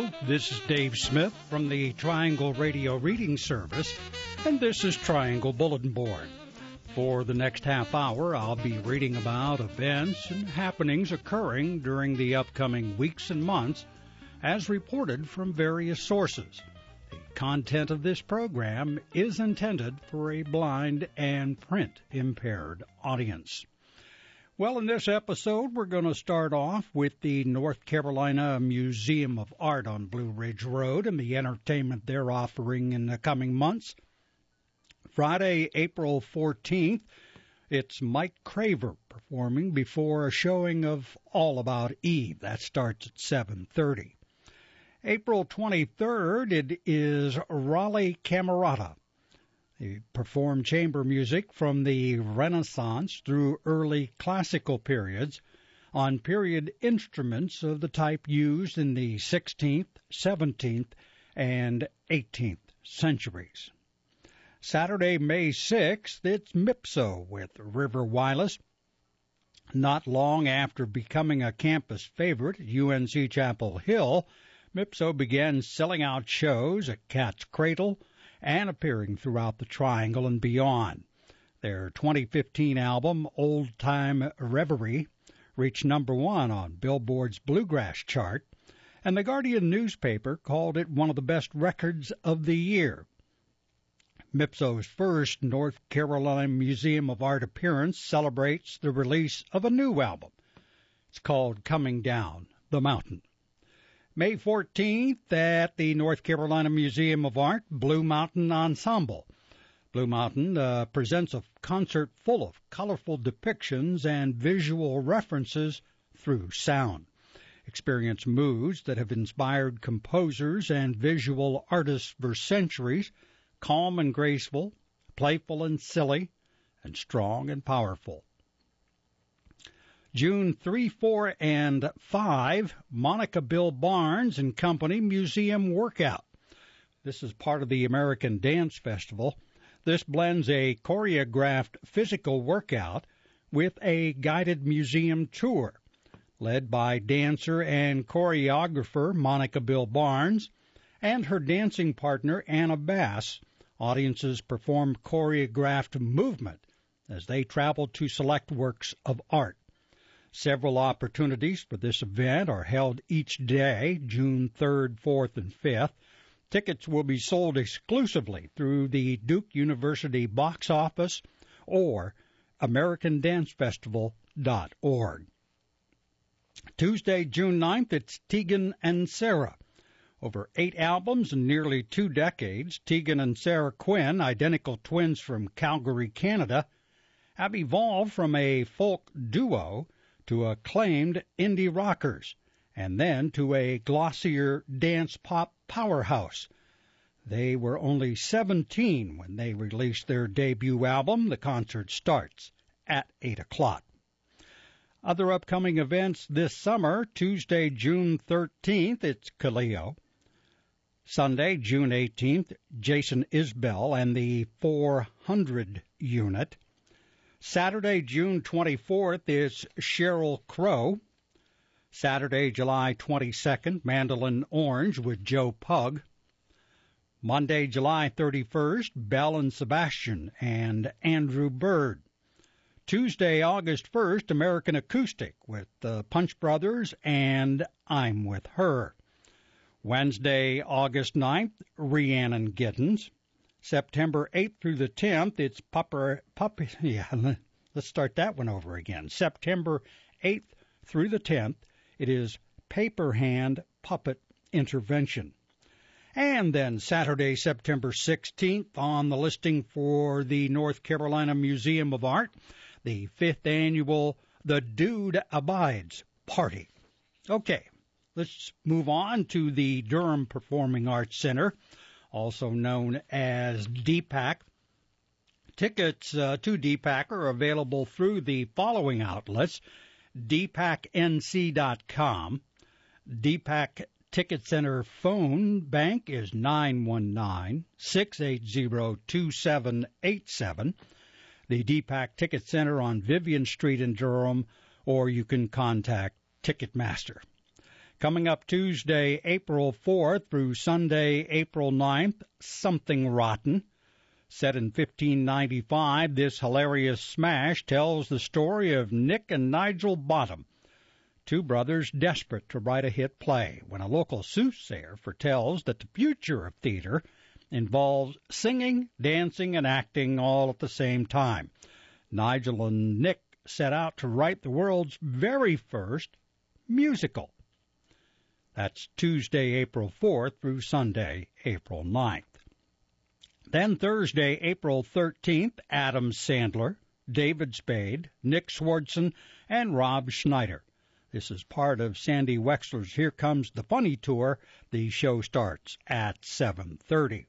This is Dave Smith from the Triangle Radio Reading Service, and this is Triangle Bulletin Board. For the next half hour, I'll be reading about events and happenings occurring during the upcoming weeks and months, as reported from various sources. The content of this program is intended for a blind and print-impaired audience. Well, in this episode, we're going to start off with the North Carolina Museum of Art on Blue Ridge Road and the entertainment they're offering in the coming months. Friday, April 14th, it's Mike Craver performing before a showing of All About Eve. That starts at 7:30. April 23rd, it is Raleigh Camerata. They perform chamber music from the Renaissance through early classical periods on period instruments of the type used in the 16th, 17th, and 18th centuries. Saturday, May 6th, it's Mipso with River Wireless. Not long after becoming a campus favorite at UNC Chapel Hill, Mipso began selling out shows at Cat's Cradle and appearing throughout the Triangle and beyond. Their 2015 album, Old Time Reverie, reached #1 on Billboard's Bluegrass chart, and the Guardian newspaper called it one of the best records of the year. Mipso's first North Carolina Museum of Art appearance celebrates the release of a new album. It's called Coming Down the Mountain. May 14th at the North Carolina Museum of Art, Blue Mountain Ensemble. Blue Mountain presents a concert full of colorful depictions and visual references through sound. Experience moods that have inspired composers and visual artists for centuries, calm and graceful, playful and silly, and strong and powerful. June 3, 4, and 5, Monica Bill Barnes and Company Museum Workout. This is part of the American Dance Festival. This blends a choreographed physical workout with a guided museum tour, led by dancer and choreographer Monica Bill Barnes and her dancing partner Anna Bass. Audiences perform choreographed movement as they travel to select works of art. Several opportunities for this event are held each day, June 3rd, 4th, and 5th. Tickets will be sold exclusively through the Duke University box office or AmericanDanceFestival.org. Tuesday, June 9th, it's Tegan and Sara. Over 8 albums and nearly 2 decades, Tegan and Sara Quinn, identical twins from Calgary, Canada, have evolved from a folk duo to acclaimed indie rockers, and then to a glossier dance pop powerhouse. They were only 17 when they released their debut album. The concert starts at 8 o'clock. Other upcoming events this summer, Tuesday, June 13th, it's Kaleo. Sunday, June 18th, Jason Isbell and the 400 Unit. Saturday, June 24th, is Sheryl Crow. Saturday, July 22nd, Mandolin Orange with Joe Pug. Monday, July 31st, Belle and Sebastian and Andrew Bird. Tuesday, August 1st, American Acoustic with the Punch Brothers and I'm With Her. Wednesday, August 9th, Rhiannon Giddens. September 8th through the 10th, it's let's start that one over again. September 8th through the 10th, it is Paper Hand Puppet Intervention. And then Saturday, September 16th, on the listing for the North Carolina Museum of Art, the 5th annual The Dude Abides Party. Okay, let's move on to the Durham Performing Arts Center, also known as DPAC. Tickets to DPAC are available through the following outlets: dpacnc.com. DPAC Ticket Center phone bank is 919-680-2787. The DPAC Ticket Center on Vivian Street in Durham, or you can contact Ticketmaster. Coming up Tuesday, April 4th through Sunday, April 9th, Something Rotten. Set in 1595, this hilarious smash tells the story of Nick and Nigel Bottom, two brothers desperate to write a hit play, when a local soothsayer foretells that the future of theater involves singing, dancing, and acting all at the same time. Nigel and Nick set out to write the world's very first musical. That's Tuesday, April 4th through Sunday, April 9th. Then Thursday, April 13th, Adam Sandler, David Spade, Nick Swardson, and Rob Schneider. This is part of Sandy Wexler's Here Comes the Funny Tour. The show starts at 7:30.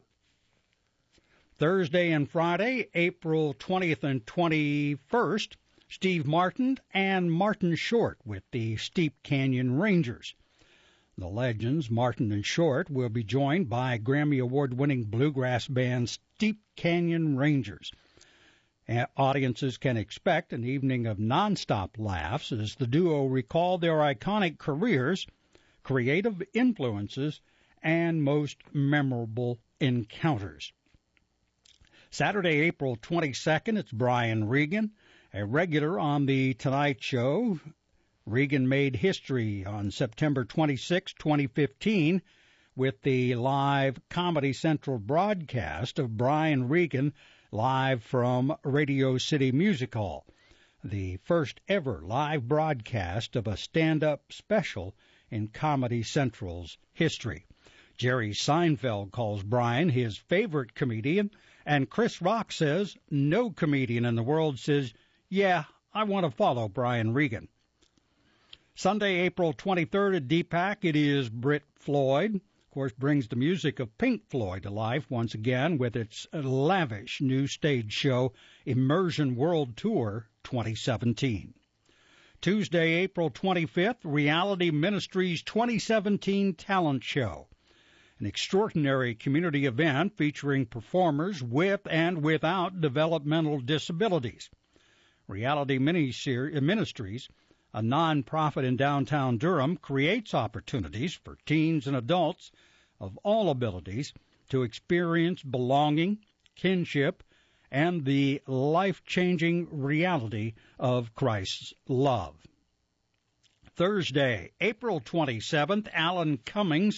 Thursday and Friday, April 20th and 21st, Steve Martin and Martin Short with the Steep Canyon Rangers. The legends, Martin and Short, will be joined by Grammy Award-winning bluegrass band Steep Canyon Rangers. Audiences can expect an evening of nonstop laughs as the duo recall their iconic careers, creative influences, and most memorable encounters. Saturday, April 22nd, it's Brian Regan, a regular on The Tonight Show. Regan made history on September 26, 2015, with the live Comedy Central broadcast of Brian Regan live from Radio City Music Hall, the first ever live broadcast of a stand-up special in Comedy Central's history. Jerry Seinfeld calls Brian his favorite comedian, and Chris Rock says no comedian in the world says, yeah, I want to follow Brian Regan. Sunday, April 23rd at DPAC, it is Britt Floyd. Of course, brings the music of Pink Floyd to life once again with its lavish new stage show, Immersion World Tour 2017. Tuesday, April 25th, Reality Ministries 2017 Talent Show, an extraordinary community event featuring performers with and without developmental disabilities. Reality Ministries, a non-profit in downtown Durham, creates opportunities for teens and adults of all abilities to experience belonging, kinship, and the life-changing reality of Christ's love. Thursday, April 27th, Alan Cumming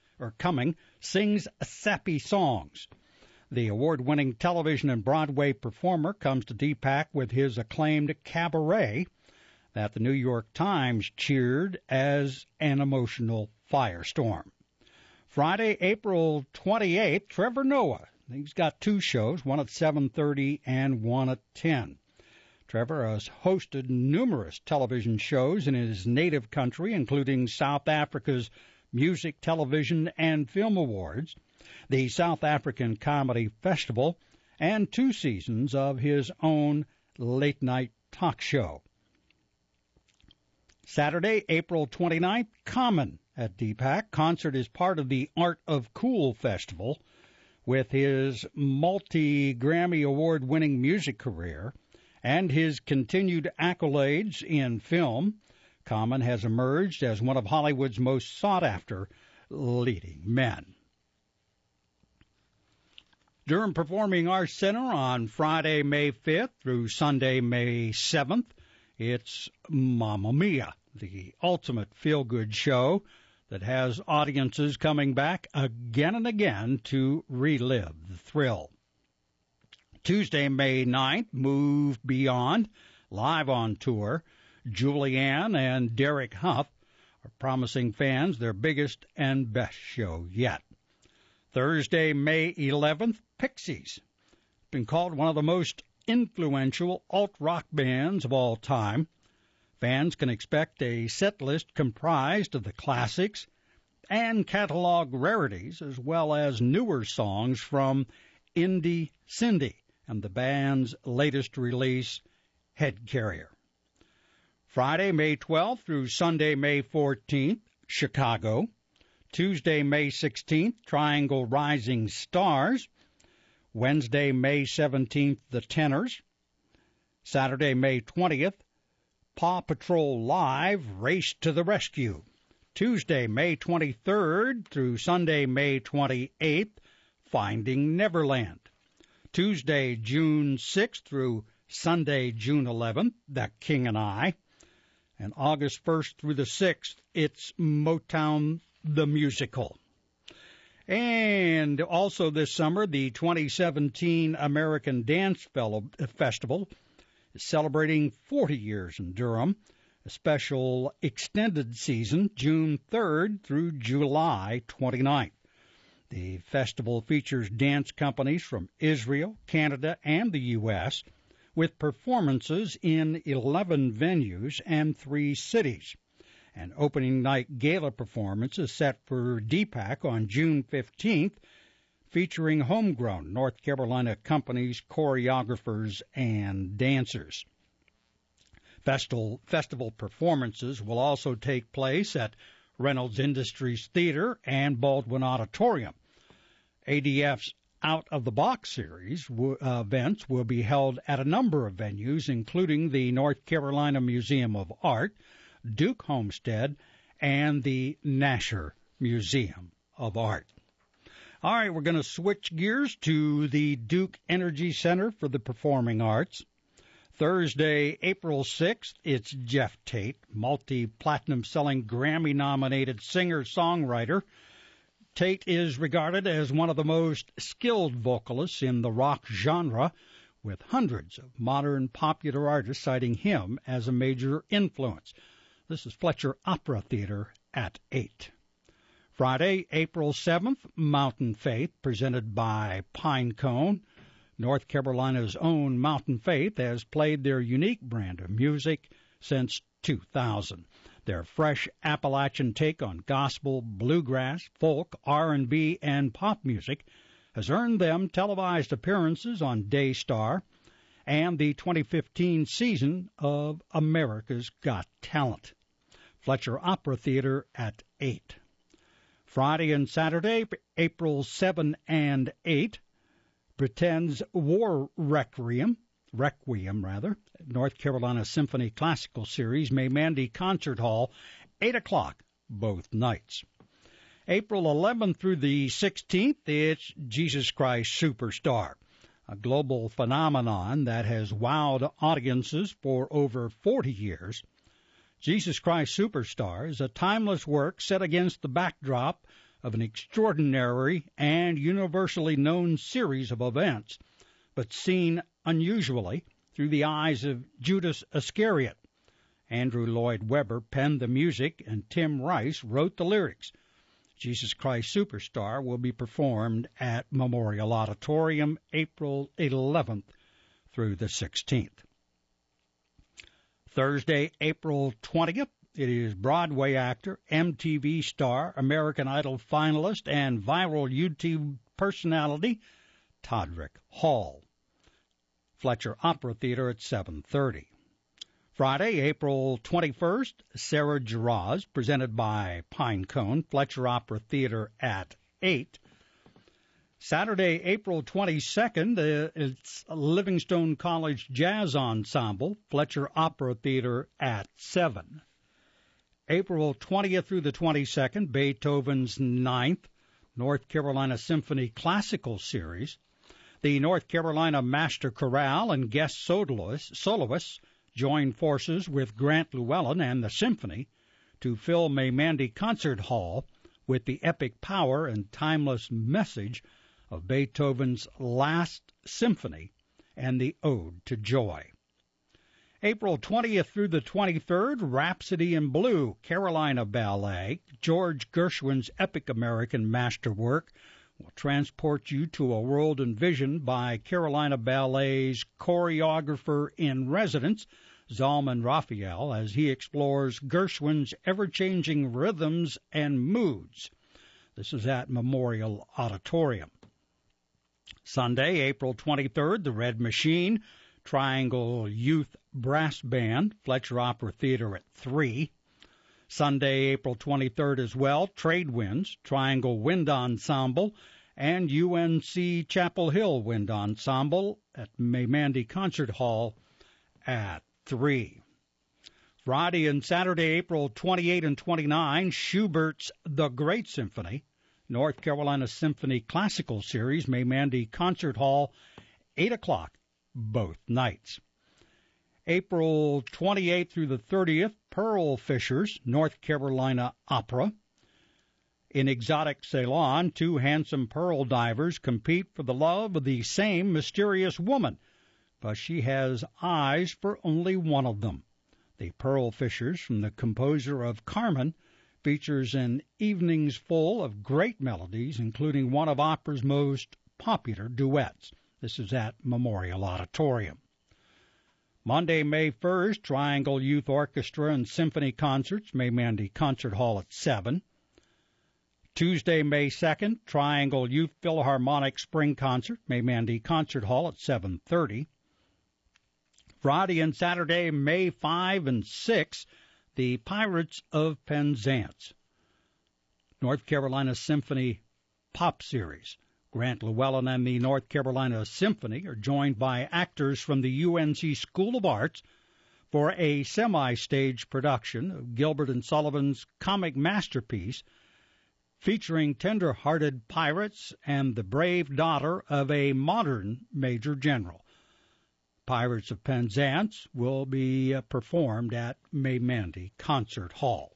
sings Sappy Songs. The award-winning television and Broadway performer comes to DPAC with his acclaimed cabaret that the New York Times cheered as an emotional firestorm. Friday, April 28th, Trevor Noah. He's got two shows, one at 7:30 and one at 10. Trevor has hosted numerous television shows in his native country, including South Africa's Music, Television, and Film Awards, the South African Comedy Festival, and 2 seasons of his own late-night talk show. Saturday, April 29th, Common at DPAC. Concert is part of the Art of Cool Festival. With his multi-Grammy Award-winning music career and his continued accolades in film, Common has emerged as one of Hollywood's most sought-after leading men. Durham Performing Arts Center on Friday, May 5th through Sunday, May 7th. It's Mamma Mia, the ultimate feel-good show that has audiences coming back again and again to relive the thrill. Tuesday, May 9th, Move Beyond, live on tour. Julianne and Derek Huff are promising fans their biggest and best show yet. Thursday, May 11th, Pixies. Been called one of the most influential alt-rock bands of all time. Fans can expect a set list comprised of the classics and catalog rarities, as well as newer songs from Indie Cindy and the band's latest release, Head Carrier. Friday, May 12th through Sunday, May 14th, Chicago. Tuesday, May 16th, Triangle Rising Stars. Wednesday, May 17th, The Tenors. Saturday, May 20th, Paw Patrol Live, Race to the Rescue. Tuesday, May 23rd through Sunday, May 28th, Finding Neverland. Tuesday, June 6th through Sunday, June 11th, The King and I. And August 1st through the 6th, it's Motown the Musical. And also this summer, the 2017 American Dance Festival is celebrating 40 years in Durham. A special extended season, June 3rd through July 29th. The festival features dance companies from Israel, Canada, and the U.S., with performances in 11 venues and 3 cities. An opening night gala performance is set for DPAC on June 15th, featuring homegrown North Carolina companies, choreographers, and dancers. Festival performances will also take place at Reynolds Industries Theater and Baldwin Auditorium. ADF's Out of the Box series events will be held at a number of venues, including the North Carolina Museum of Art, Duke Homestead, and the Nasher Museum of Art. All right, we're going to switch gears to the Duke Energy Center for the Performing Arts. Thursday, April 6th, it's Jeff Tate, multi-platinum selling Grammy-nominated singer-songwriter. Tate is regarded as one of the most skilled vocalists in the rock genre, with hundreds of modern popular artists citing him as a major influence. This is Fletcher Opera Theater at 8. Friday, April 7th, Mountain Faith, presented by Pinecone. North Carolina's own Mountain Faith has played their unique brand of music since 2000. Their fresh Appalachian take on gospel, bluegrass, folk, R&B, and pop music has earned them televised appearances on Daystar and the 2015 season of America's Got Talent. Fletcher Opera Theater at 8. Friday and Saturday, April 7 and 8, Pretend's War Requiem, North Carolina Symphony Classical Series, May-Mandy Concert Hall, 8 o'clock, both nights. April 11th through the 16th, it's Jesus Christ Superstar, a global phenomenon that has wowed audiences for over 40 years. Jesus Christ Superstar is a timeless work set against the backdrop of an extraordinary and universally known series of events, but seen unusually through the eyes of Judas Iscariot. Andrew Lloyd Webber penned the music, and Tim Rice wrote the lyrics. Jesus Christ Superstar will be performed at Memorial Auditorium April 11th through the 16th. Thursday, April 20th, it is Broadway actor, MTV star, American Idol finalist, and viral YouTube personality, Todrick Hall. Fletcher Opera Theater at 7:30. Friday, April 21st, Sarah Jaraz, presented by Pinecone, Fletcher Opera Theater at 8. Saturday, April 22nd, it's Livingstone College Jazz Ensemble, Fletcher Opera Theater at 7. April 20th through the 22nd, Beethoven's Ninth North Carolina Symphony Classical Series. The North Carolina Master Chorale and guest soloists join forces with Grant Llewellyn and the Symphony to fill May-Mandy Concert Hall with the epic power and timeless message of Beethoven's Last Symphony and the Ode to Joy. April 20th through the 23rd, Rhapsody in Blue, Carolina Ballet, George Gershwin's epic American masterwork, will transport you to a world envisioned by Carolina Ballet's choreographer-in-residence, Zalman Raphael, as he explores Gershwin's ever-changing rhythms and moods. This is at Memorial Auditorium. Sunday, April 23rd, the Red Machine, Triangle Youth Brass Band, Fletcher Opera Theater at 3. Sunday, April 23rd as well, Trade Winds, Triangle Wind Ensemble, and UNC Chapel Hill Wind Ensemble at May-Mandy Concert Hall at 3. Friday and Saturday, April 28 and 29, Schubert's The Great Symphony, North Carolina Symphony Classical Series, May Mandy Concert Hall, 8 o'clock, both nights. April 28th through the 30th, Pearl Fishers, North Carolina Opera. In Exotic Ceylon, two handsome pearl divers compete for the love of the same mysterious woman, but she has eyes for only one of them. The Pearl Fishers, from the composer of Carmen, features an evenings full of great melodies, including one of opera's most popular duets. This is at Memorial Auditorium. Monday, May 1st, Triangle Youth Orchestra and Symphony Concerts, May Mandy Concert Hall at 7. Tuesday, May 2nd, Triangle Youth Philharmonic Spring Concert, May Mandy Concert Hall at 7:30. Friday and Saturday, May 5 and 6, the Pirates of Penzance, North Carolina Symphony Pop Series. Grant Llewellyn and the North Carolina Symphony are joined by actors from the UNC School of Arts for a semi-stage production of Gilbert and Sullivan's comic masterpiece featuring tender-hearted pirates and the brave daughter of a modern major general. Pirates of Penzance will be performed at May Mandy Concert Hall.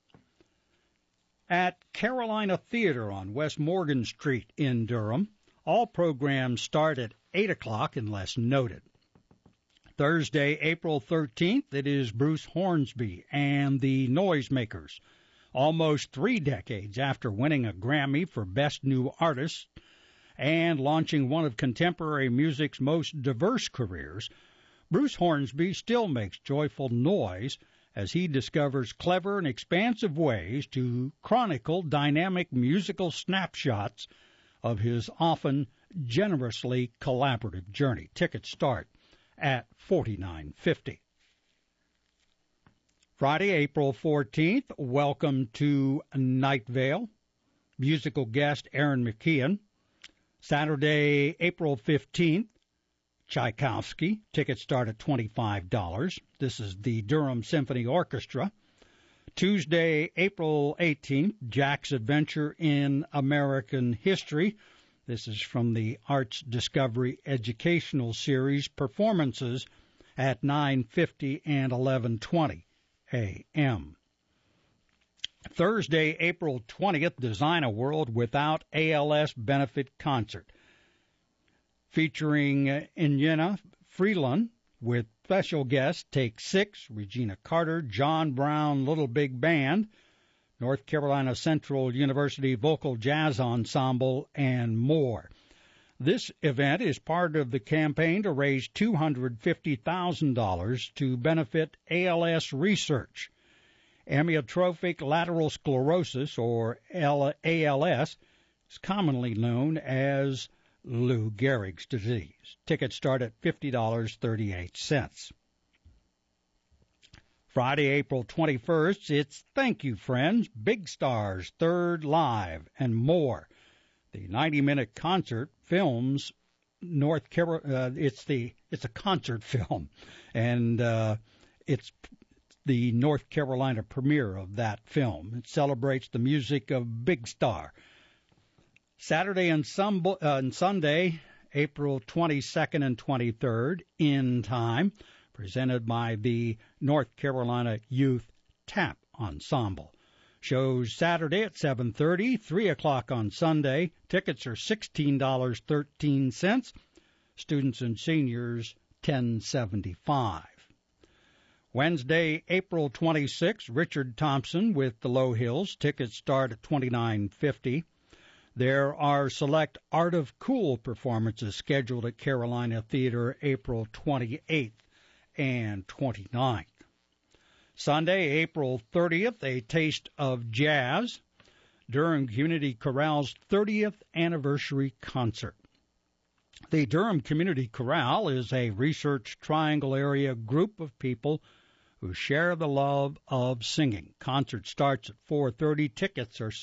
At Carolina Theater on West Morgan Street in Durham, all programs start at 8 o'clock unless noted. Thursday, April 13th, it is Bruce Hornsby and the Noisemakers. Almost 3 decades after winning a Grammy for Best New Artist and launching one of contemporary music's most diverse careers, Bruce Hornsby still makes joyful noise as he discovers clever and expansive ways to chronicle dynamic musical snapshots of his often generously collaborative journey. Tickets start at $49.50. Friday, April 14th, welcome to Night Vale. Musical guest Aaron McKeon. Saturday, April 15th, Tchaikovsky. Tickets start at $25. This is the Durham Symphony Orchestra. Tuesday, April 18th, Jack's Adventure in American History. This is from the Arts Discovery Educational Series performances at 9:50 and 11:20 a.m. Thursday, April 20th, Design a World Without ALS Benefit Concert, featuring Inyana Freeland with special guests Take Six, Regina Carter, John Brown Little Big Band, North Carolina Central University Vocal Jazz Ensemble, and more. This event is part of the campaign to raise $250,000 to benefit ALS research. Amyotrophic lateral sclerosis, or ALS, is commonly known as Lou Gehrig's disease. Tickets start at $50.38. Friday, April 21st, it's Thank You Friends, Big Stars, Third Live, and more. The 90-minute concert films North Carolina. It's a concert film, and it's the North Carolina premiere of that film. It celebrates the music of Big Star. Saturday and Sunday, April 22nd and 23rd, In Time, presented by the North Carolina Youth Tap Ensemble. Shows Saturday at 7:30, 3 o'clock on Sunday. Tickets are $16.13. Students and seniors, $10.75. Wednesday, April 26, Richard Thompson with the Low Hills. Tickets start at $29.50. There are select Art of Cool performances scheduled at Carolina Theater April 28th and 29th. Sunday, April 30th, A Taste of Jazz, Durham Community Chorale's 30th anniversary concert. The Durham Community Chorale is a Research Triangle area group of people who share the love of singing. Concert starts at 4:30. Tickets are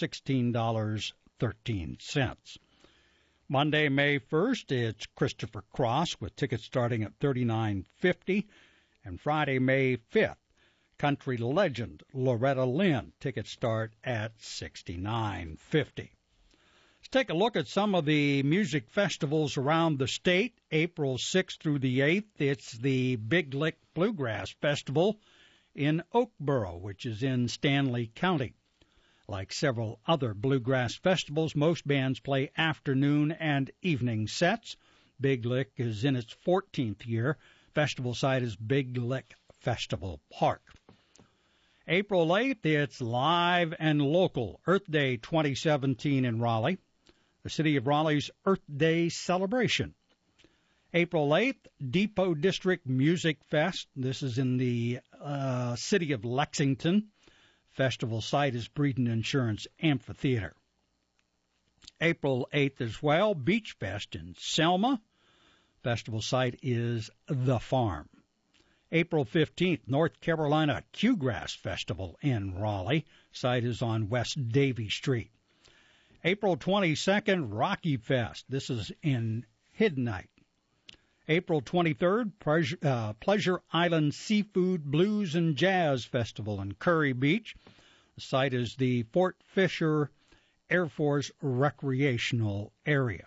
$16.13. Monday, May 1st, it's Christopher Cross with tickets starting at $39.50. And Friday, May 5th, country legend Loretta Lynn. Tickets start at $69.50. Let's take a look at some of the music festivals around the state. April 6th through the 8th, it's the Big Lick Bluegrass Festival in Oakboro, which is in Stanley County. Like several other bluegrass festivals, most bands play afternoon and evening sets. Big Lick is in its 14th year. Festival site is Big Lick Festival Park. April 8th, it's live and local. Earth Day 2017 in Raleigh. The City of Raleigh's Earth Day celebration. April 8th, Depot District Music Fest. This is in the city of Lexington. Festival site is Breeden Insurance Amphitheater. April 8th as well, Beach Fest in Selma. Festival site is The Farm. April 15th, North Carolina Qgrass Festival in Raleigh. Site is on West Davie Street. April 22nd, Rocky Fest. This is in Hiddenite. April 23rd, Pleasure Island Seafood Blues and Jazz Festival in Curry Beach. The site is the Fort Fisher Air Force Recreational Area.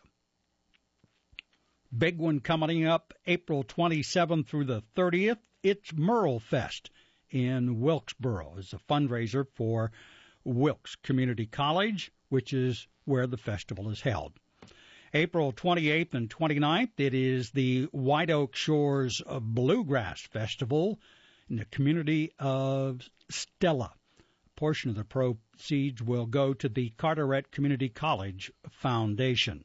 Big one coming up April 27th through the 30th. It's Merle Fest in Wilkesboro. It's a fundraiser for Wilkes Community College, which is where the festival is held. April 28th and 29th, it is the White Oak Shores Bluegrass Festival in the community of Stella. A portion of the proceeds will go to the Carteret Community College Foundation.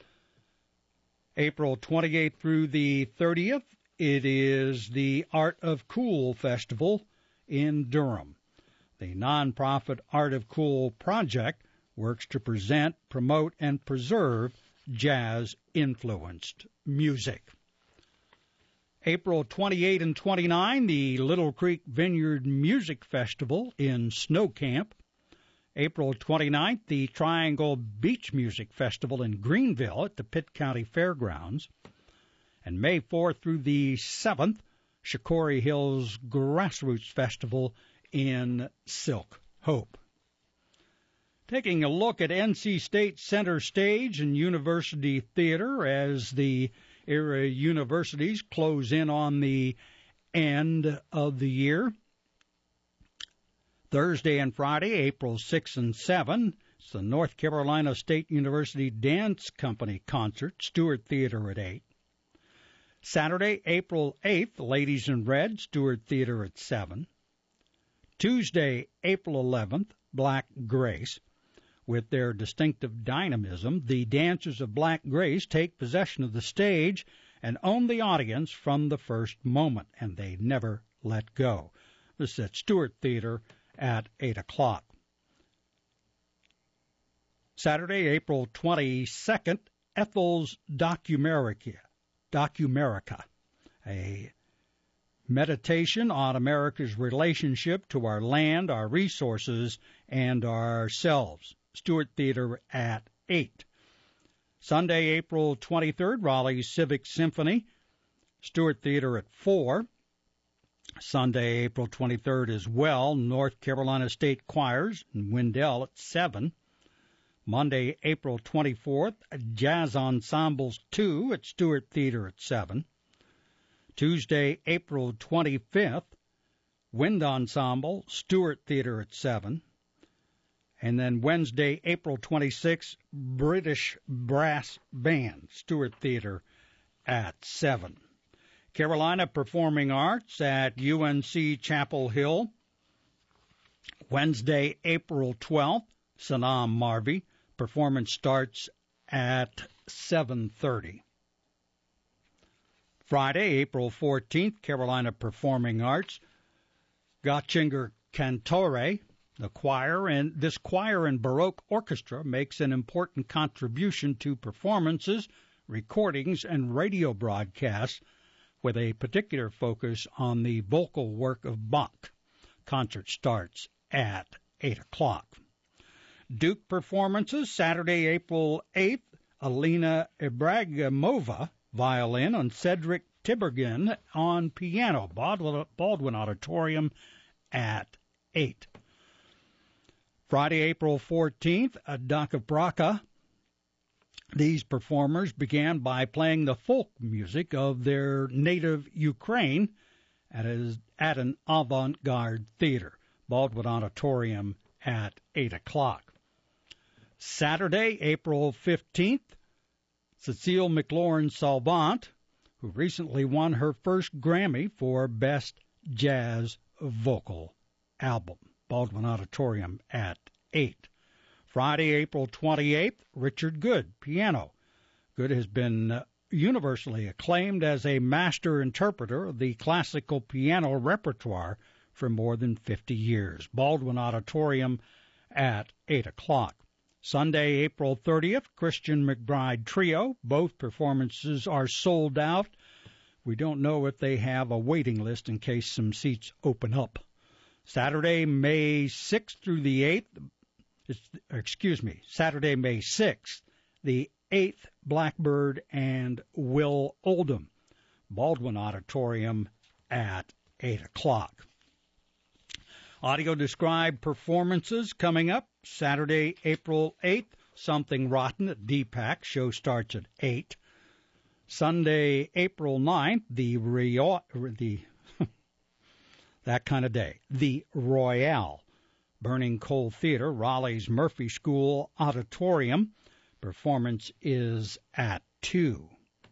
April 28th through the 30th, it is the Art of Cool Festival in Durham. The nonprofit Art of Cool project works to present, promote, and preserve jazz-influenced music. April 28 and 29, the Little Creek Vineyard Music Festival in Snow Camp. April 29th, the Triangle Beach Music Festival in Greenville at the Pitt County Fairgrounds. And May 4th through the 7th, Shikori Hills Grassroots Festival in Silk Hope. Taking a look at NC State Center Stage and University Theater as the area universities close in on the end of the year. Thursday and Friday, April 6 and 7, it's the North Carolina State University Dance Company concert, Stewart Theater at 8. Saturday, April 8th, Ladies in Red, Stewart Theater at 7. Tuesday, April 11th, Black Grace. With their distinctive dynamism, the dancers of Black Grace take possession of the stage and own the audience from the first moment, and they never let go. This is at Stewart Theater at 8 o'clock. Saturday, April 22nd, Ethel's Documerica, a meditation on America's relationship to our land, our resources, and ourselves. Stewart Theater at 8. Sunday, April 23rd, Raleigh Civic Symphony, Stewart Theater at 4. Sunday, April 23rd as well, North Carolina State Choirs in Wendell at 7. Monday, April 24th, Jazz Ensembles 2 at Stewart Theater at 7. Tuesday, April 25th, Wind Ensemble, Stewart Theater at 7. And then Wednesday, April 26th, British Brass Band, Stewart Theater at 7. Carolina Performing Arts at UNC Chapel Hill. Wednesday, April 12th, Sanam Marvi. Performance starts at 7:30. Friday, April 14th, Carolina Performing Arts. Gotchinger Cantore, the choir, and this choir and Baroque orchestra makes an important contribution to performances, recordings, and radio broadcasts with a particular focus on the vocal work of Bach. Concert starts at 8 o'clock. Duke performances, Saturday, April 8th, Alina Ibragimova, violin, and Cedric Tibergen on piano, Baldwin Auditorium at 8. Friday, April 14th, Daka. These performers began by playing the folk music of their native Ukraine at an avant-garde theater, Baldwin Auditorium at 8 o'clock. Saturday, April 15th, Cecile McLaurin-Salvant, who recently won her first Grammy for Best Jazz Vocal Album, Baldwin Auditorium at 8. Friday, April 28th, Richard Good, piano. Good has been universally acclaimed as a master interpreter of the classical piano repertoire for more than 50 years. Baldwin Auditorium at 8 o'clock. Sunday, April 30th, Christian McBride Trio. Both performances are sold out. We don't know if they have a waiting list in case some seats open up. Saturday, May 6th through the 8th. Saturday, May 6th, the 8th, Blackbird and Will Oldham, Baldwin Auditorium at 8 o'clock. Audio described performances coming up Saturday, April 8th, Something Rotten at DPAC. Show starts at 8. Sunday, April 9th, that kind of day, the Royale, Burning Coal Theater, Raleigh's Murphy School Auditorium. Performance is at 2.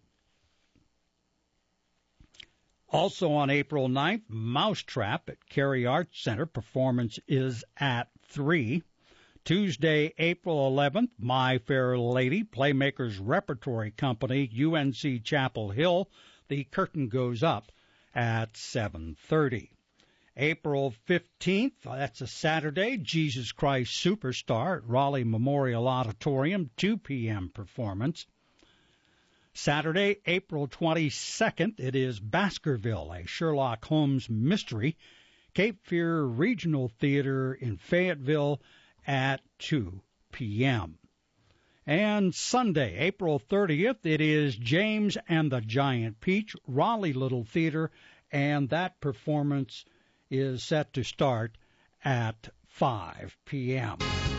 Also on April 9th, Mousetrap at Cary Arts Center. Performance is at 3. Tuesday, April 11th, My Fair Lady, Playmakers Repertory Company, UNC Chapel Hill. The curtain goes up at 7:30. April 15th, that's a Saturday, Jesus Christ Superstar at Raleigh Memorial Auditorium, 2 p.m. performance. Saturday, April 22nd, it is Baskerville, a Sherlock Holmes mystery, Cape Fear Regional Theater in Fayetteville at 2 p.m. And Sunday, April 30th, it is James and the Giant Peach, Raleigh Little Theater, and that performance is set to start at 5 p.m.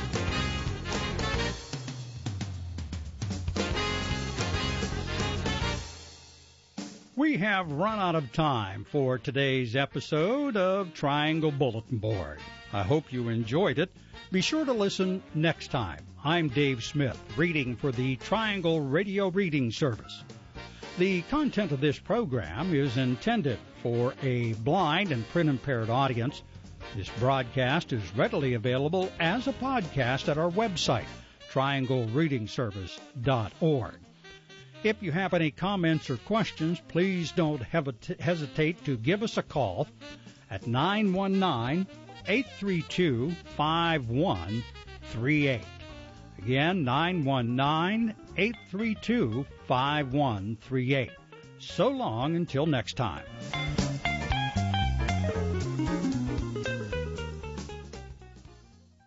We have run out of time for today's episode of Triangle Bulletin Board. I hope you enjoyed it. Be sure to listen next time. I'm Dave Smith, reading for the Triangle Radio Reading Service. The content of this program is intended for a blind and print-impaired audience. This broadcast is readily available as a podcast at our website, trianglereadingservice.org. If you have any comments or questions, please don't hesitate to give us a call at 919-832-5138. Again, 919-832-5138. So long until next time.